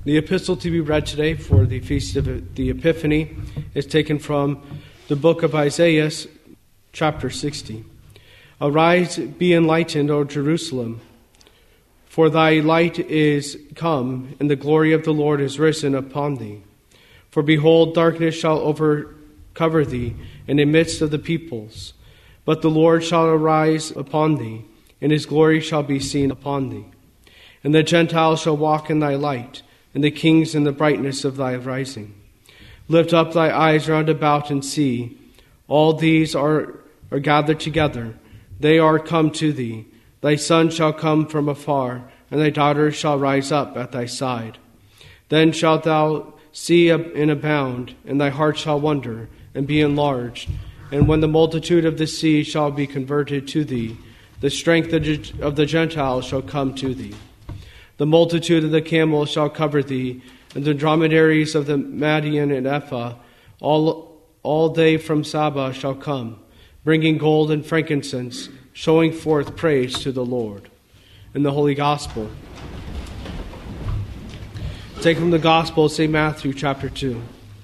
The epistle to be read today for the Feast of the Epiphany is taken from the book of Isaiah, chapter 60. Arise, be enlightened, O Jerusalem, for thy light is come, and the glory of the Lord is risen upon thee. For behold, darkness shall overcover thee in the midst of the peoples. But the Lord shall arise upon thee, and his glory shall be seen upon thee. And the Gentiles shall walk in thy light, and the kings in the brightness of thy rising. Lift up thy eyes round about and see. All these are gathered together. They are come to thee. Thy son shall come from afar, and thy daughter shall rise up at thy side. Then shalt thou see and abound, and thy heart shall wonder and be enlarged. And when the multitude of the sea shall be converted to thee, the strength of the Gentiles shall come to thee. The multitude of the camels shall cover thee, and the dromedaries of the Madian and Ephah, all they from Saba shall come, bringing gold and frankincense, showing forth praise to the Lord. In the Holy Gospel, taken from the Gospel of St. Matthew, chapter 2.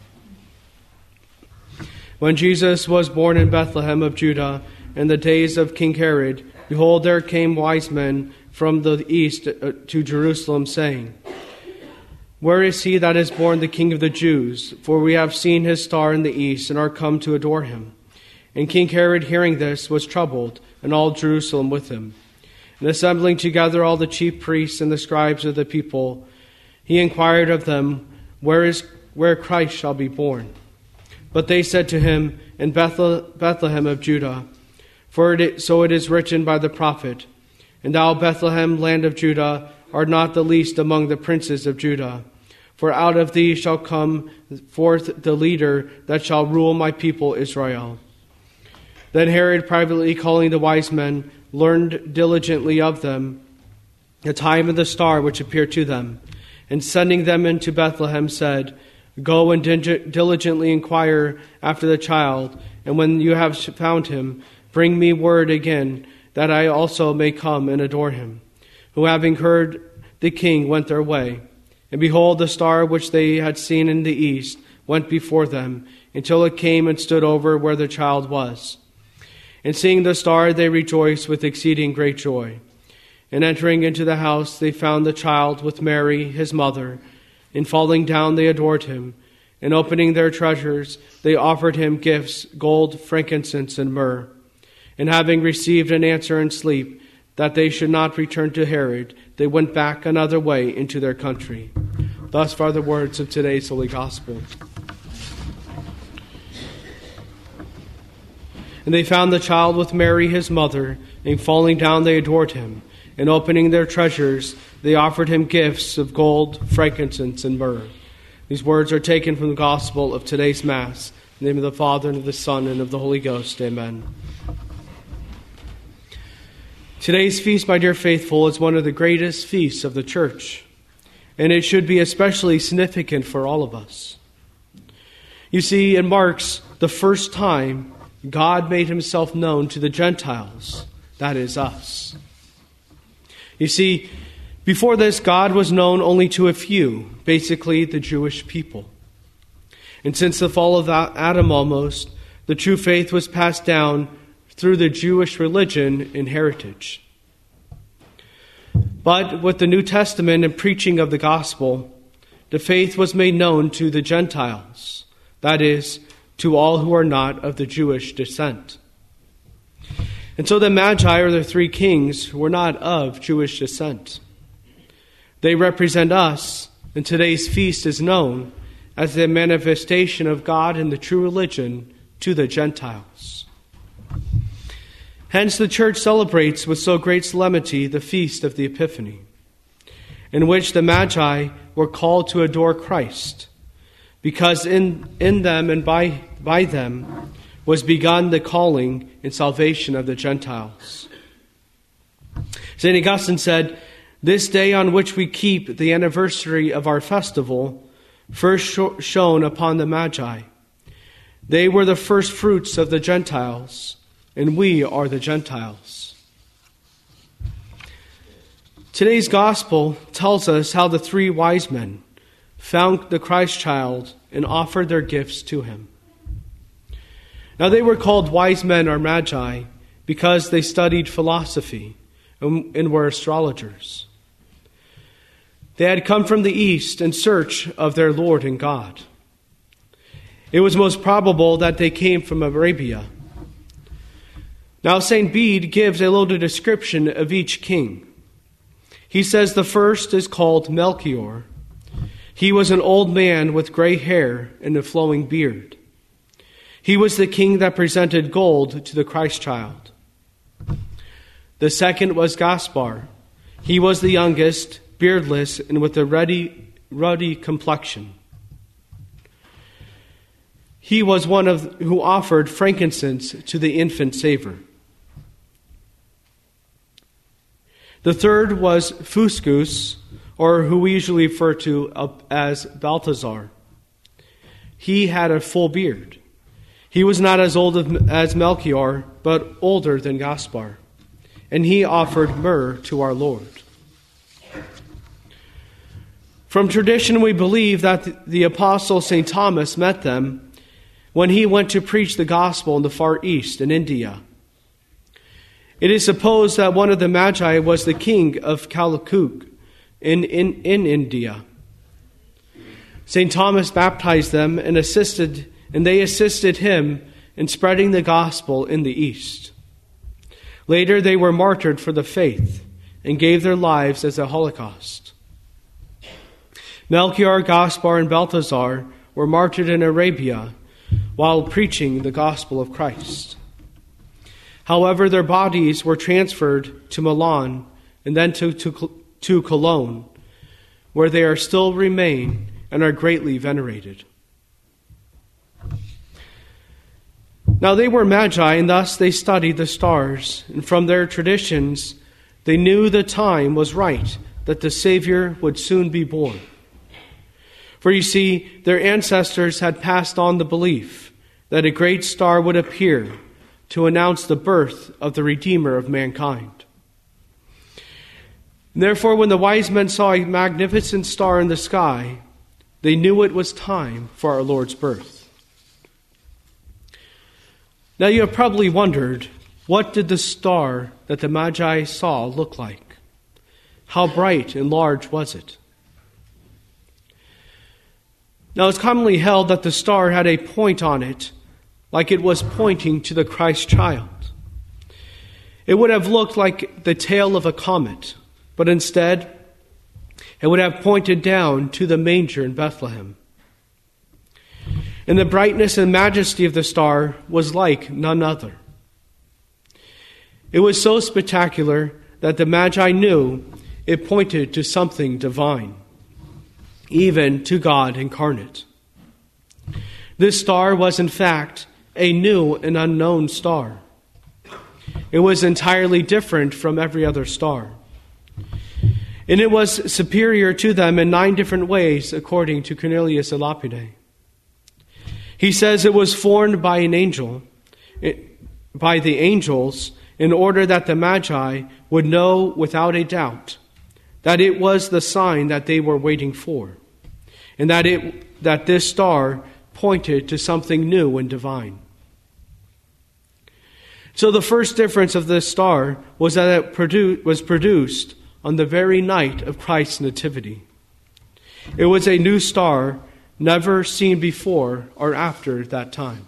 When Jesus was born in Bethlehem of Judah in the days of King Herod, behold, there came wise men from the east to Jerusalem, saying, Where is he that is born the King of the Jews? For we have seen his star in the east, and are come to adore him. And King Herod, hearing this, was troubled, and all Jerusalem with him. And assembling together all the chief priests and the scribes of the people, he inquired of them, where Christ shall be born. But they said to him, In Bethlehem of Judah, for so it is written by the prophet, And thou, Bethlehem, land of Judah, art not the least among the princes of Judah. For out of thee shall come forth the leader that shall rule my people Israel. Then Herod, privately calling the wise men, learned diligently of them the time of the star which appeared to them, and sending them into Bethlehem said, Go and diligently inquire after the child, and when you have found him, bring me word again, that I also may come and adore him. Who, having heard the king, went their way. And behold, the star which they had seen in the east went before them, until it came and stood over where the child was. And seeing the star, they rejoiced with exceeding great joy. And entering into the house, they found the child with Mary, his mother. And falling down, they adored him. And opening their treasures, they offered him gifts, gold, frankincense, and myrrh. And having received an answer in sleep, that they should not return to Herod, they went back another way into their country. Thus far the words of today's Holy Gospel. And they found the child with Mary, his mother, and falling down they adored him. And opening their treasures, they offered him gifts of gold, frankincense, and myrrh. These words are taken from the Gospel of today's Mass. In the name of the Father, and of the Son, and of the Holy Ghost. Amen. Today's feast, my dear faithful, is one of the greatest feasts of the Church, and it should be especially significant for all of us. You see, it marks the first time God made himself known to the Gentiles, that is us. You see, before this, God was known only to a few, basically the Jewish people. And since the fall of Adam almost, the true faith was passed down through the Jewish religion and heritage. But with the New Testament and preaching of the gospel, the faith was made known to the Gentiles, that is, to all who are not of the Jewish descent. And so the Magi, or the three kings, were not of Jewish descent. They represent us, and today's feast is known as the manifestation of God in the true religion to the Gentiles. Hence the Church celebrates with so great solemnity the feast of the Epiphany, in which the Magi were called to adore Christ, because in them and by them was begun the calling and salvation of the Gentiles. St. Augustine said, This day on which we keep the anniversary of our festival first shone upon the Magi. They were the first fruits of the Gentiles, and we are the Gentiles. Today's gospel tells us how the three wise men found the Christ child, and offered their gifts to him. Now they were called wise men or magi because they studied philosophy and were astrologers. They had come from the east in search of their Lord and God. It was most probable that they came from Arabia. Now St. Bede gives a little description of each king. He says the first is called Melchior. He was an old man with gray hair and a flowing beard. He was the king that presented gold to the Christ child. The second was Gaspar. He was the youngest, beardless, and with a ruddy complexion. He was one who offered frankincense to the infant Savior. The third was Fuscus, or who we usually refer to as Balthazar. He had a full beard. He was not as old as Melchior, but older than Gaspar. And he offered myrrh to our Lord. From tradition, we believe that the apostle St. Thomas met them when he went to preach the gospel in the Far East in India. It is supposed that one of the Magi was the king of Calicut in India. St. Thomas baptized them and they assisted him in spreading the gospel in the East. Later, they were martyred for the faith and gave their lives as a holocaust. Melchior, Gaspar, and Balthazar were martyred in Arabia while preaching the gospel of Christ. However, their bodies were transferred to Milan and then to Cologne, where they are still remain and are greatly venerated. Now they were magi, and thus they studied the stars, and from their traditions they knew the time was right, that the Savior would soon be born. For you see, their ancestors had passed on the belief that a great star would appear to announce the birth of the Redeemer of mankind. Therefore, when the wise men saw a magnificent star in the sky, they knew it was time for our Lord's birth. Now you have probably wondered, what did the star that the Magi saw look like? How bright and large was it? Now it's commonly held that the star had a point on it, like it was pointing to the Christ child. It would have looked like the tail of a comet, but instead, it would have pointed down to the manger in Bethlehem. And the brightness and majesty of the star was like none other. It was so spectacular that the Magi knew it pointed to something divine, even to God incarnate. This star was, in fact, a new and unknown star. It was entirely different from every other star. And it was superior to them in 9 different ways, according to Cornelius a Lapide. He says it was formed by an angel, by the angels, in order that the Magi would know without a doubt that it was the sign that they were waiting for, and that this star pointed to something new and divine. So the first difference of this star was that it was produced on the very night of Christ's nativity. It was a new star, never seen before or after that time.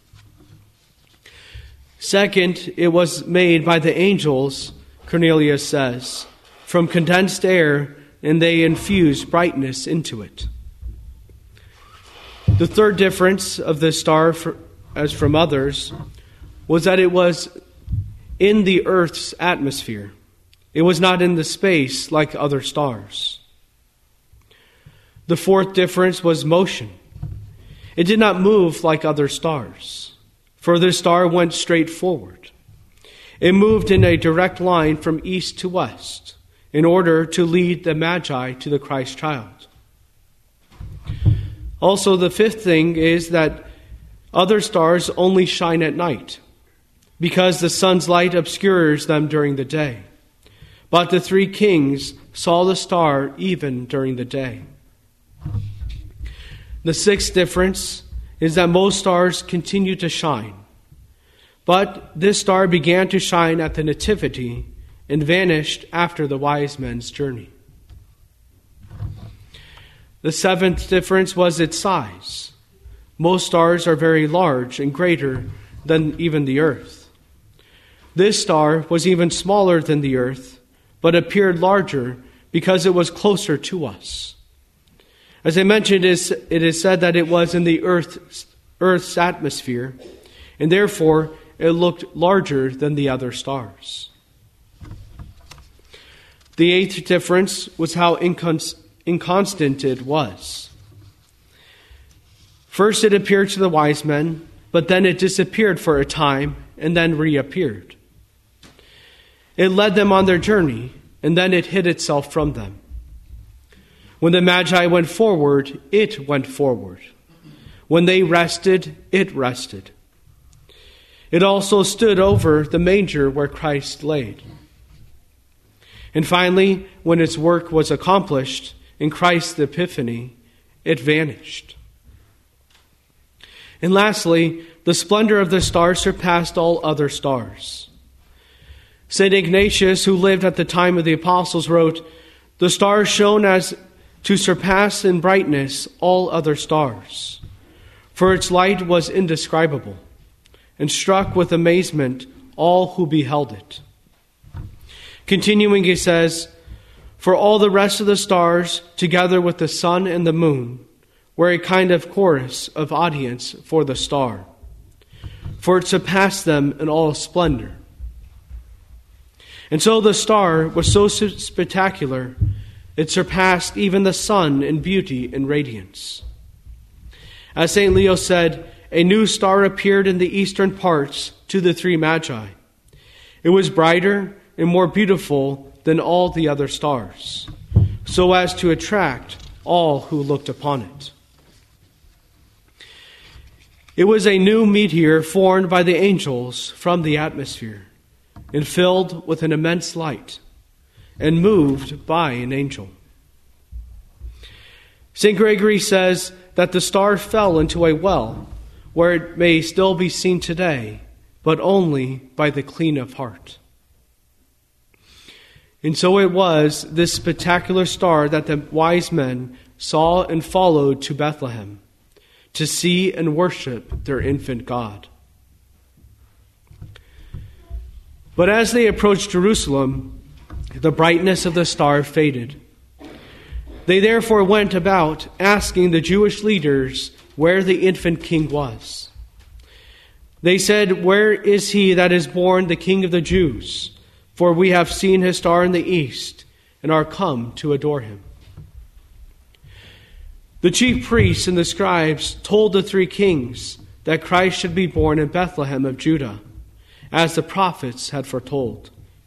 Second, it was made by the angels, Cornelius says, from condensed air, and they infused brightness into it. The third difference of this star, as from others, was that it was in the Earth's atmosphere. It was not in the space like other stars. The fourth difference was motion. It did not move like other stars, for this star went straight forward. It moved in a direct line from east to west in order to lead the Magi to the Christ child. Also, the fifth thing is that other stars only shine at night, because the sun's light obscures them during the day. But the 3 kings saw the star even during the day. The sixth difference is that most stars continue to shine. But this star began to shine at the Nativity and vanished after the wise men's journey. The seventh difference was its size. Most stars are very large and greater than even the earth. This star was even smaller than the earth, but appeared larger because it was closer to us. As I mentioned, it is said that it was in the Earth's atmosphere, and therefore it looked larger than the other stars. The eighth difference was how inconstant it was. First it appeared to the wise men, but then it disappeared for a time and then reappeared. It led them on their journey, and then it hid itself from them. When the Magi went forward, it went forward. When they rested, it rested. It also stood over the manger where Christ laid. And finally, when its work was accomplished in Christ's Epiphany, it vanished. And lastly, the splendor of the star surpassed all other stars. St. Ignatius, who lived at the time of the apostles, wrote, "The star shone as to surpass in brightness all other stars, for its light was indescribable, and struck with amazement all who beheld it." Continuing, he says, "For all the rest of the stars, together with the sun and the moon, were a kind of chorus of audience for the star, for it surpassed them in all splendor." And so the star was so spectacular, it surpassed even the sun in beauty and radiance. As St. Leo said, a new star appeared in the eastern parts to the three Magi. It was brighter and more beautiful than all the other stars, so as to attract all who looked upon it. It was a new meteor formed by the angels from the atmosphere, and filled with an immense light, and moved by an angel. St. Gregory says that the star fell into a well, where it may still be seen today, but only by the clean of heart. And so it was this spectacular star that the wise men saw and followed to Bethlehem, to see and worship their infant God. But as they approached Jerusalem, the brightness of the star faded. They therefore went about asking the Jewish leaders where the infant king was. They said, "Where is he that is born the King of the Jews? For we have seen his star in the east and are come to adore him." The chief priests and the scribes told the three kings that Christ should be born in Bethlehem of Judah, as the prophets had foretold.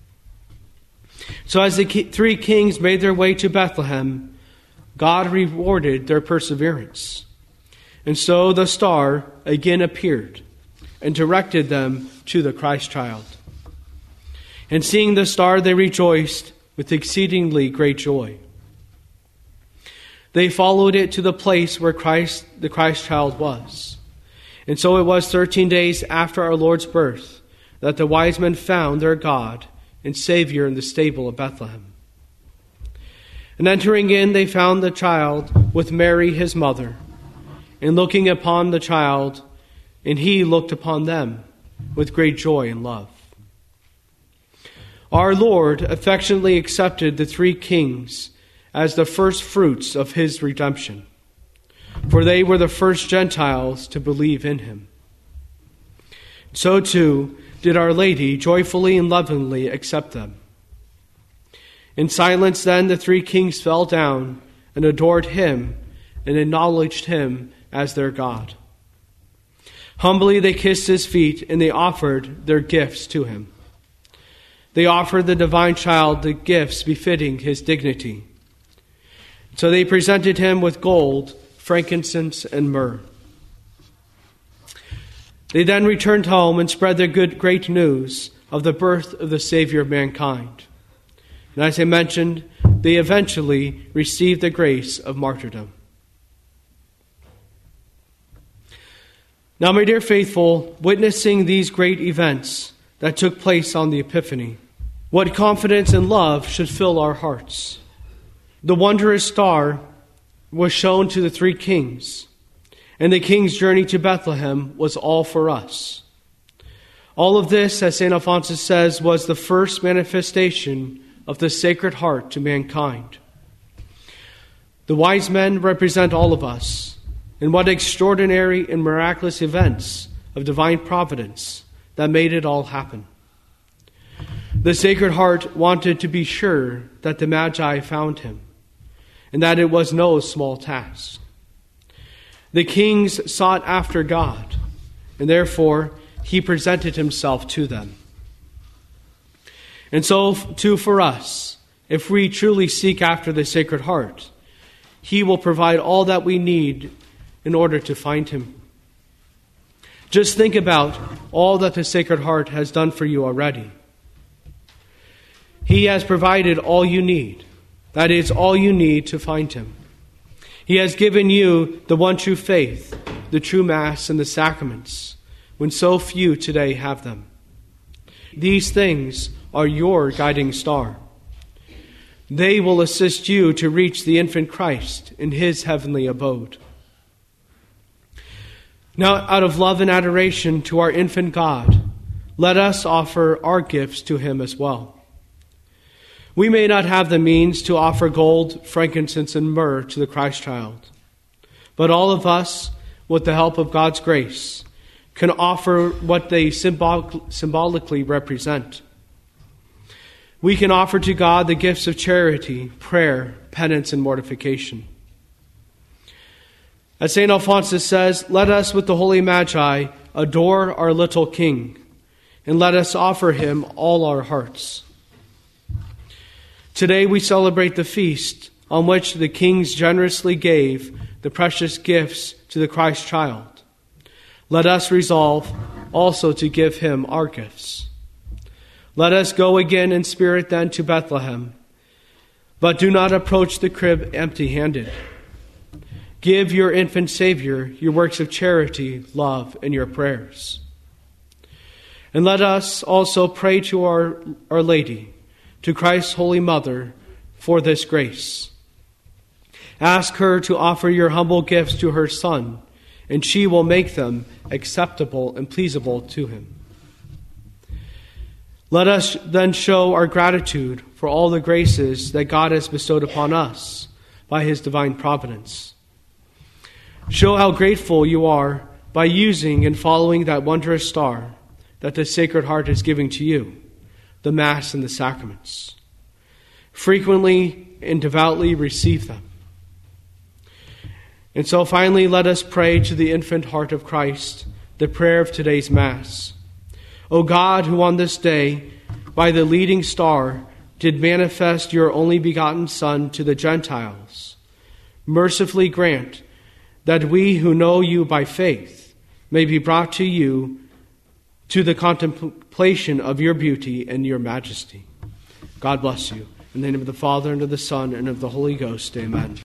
So as the three kings made their way to Bethlehem, God rewarded their perseverance. And so the star again appeared and directed them to the Christ child. And seeing the star, they rejoiced with exceedingly great joy. They followed it to the place where the Christ child was. And so it was 13 days after our Lord's birth that the wise men found their God and Savior in the stable of Bethlehem. And entering in, they found the child with Mary his mother, and looking upon the child, and he looked upon them with great joy and love. Our Lord affectionately accepted the three kings as the first fruits of his redemption, for they were the first Gentiles to believe in him. So too did Our Lady joyfully and lovingly accept them. In silence then the three kings fell down and adored him and acknowledged him as their God. Humbly they kissed his feet and they offered their gifts to him. They offered the divine child the gifts befitting his dignity. So they presented him with gold, frankincense, and myrrh. They then returned home and spread the great news of the birth of the Savior of mankind. And as I mentioned, they eventually received the grace of martyrdom. Now, my dear faithful, witnessing these great events that took place on the Epiphany, what confidence and love should fill our hearts. The wondrous star was shown to the three kings, and the king's journey to Bethlehem was all for us. All of this, as St. Alphonsus says, was the first manifestation of the Sacred Heart to mankind. The wise men represent all of us, and what extraordinary and miraculous events of divine providence that made it all happen. The Sacred Heart wanted to be sure that the Magi found him, and that it was no small task. The kings sought after God, and therefore he presented himself to them. And so, too, for us, if we truly seek after the Sacred Heart, he will provide all that we need in order to find him. Just think about all that the Sacred Heart has done for you already. He has provided all you need. That is, all you need to find him. He has given you the one true faith, the true Mass, and the sacraments, when so few today have them. These things are your guiding star. They will assist you to reach the infant Christ in his heavenly abode. Now, out of love and adoration to our infant God, let us offer our gifts to him as well. We may not have the means to offer gold, frankincense, and myrrh to the Christ child, but all of us, with the help of God's grace, can offer what they symbolically represent. We can offer to God the gifts of charity, prayer, penance, and mortification. As St. Alphonsus says, let us with the holy Magi adore our little King, and let us offer him all our hearts. Today we celebrate the feast on which the kings generously gave the precious gifts to the Christ child. Let us resolve also to give him our gifts. Let us go again in spirit then to Bethlehem, but do not approach the crib empty-handed. Give your infant Savior your works of charity, love, and your prayers. And let us also pray to Our Lady, to Christ's Holy Mother, for this grace. Ask her to offer your humble gifts to her Son, and she will make them acceptable and pleasable to him. Let us then show our gratitude for all the graces that God has bestowed upon us by his divine providence. Show how grateful you are by using and following that wondrous star that the Sacred Heart is giving to you, the Mass and the sacraments. Frequently and devoutly receive them. And so finally, let us pray to the infant heart of Christ, the prayer of today's Mass. O God, who on this day, by the leading star, did manifest your only begotten Son to the Gentiles, mercifully grant that we who know you by faith may be brought to you to the contemplation of your beauty and your majesty. God bless you. In the name of the Father, and of the Son, and of the Holy Ghost. Amen.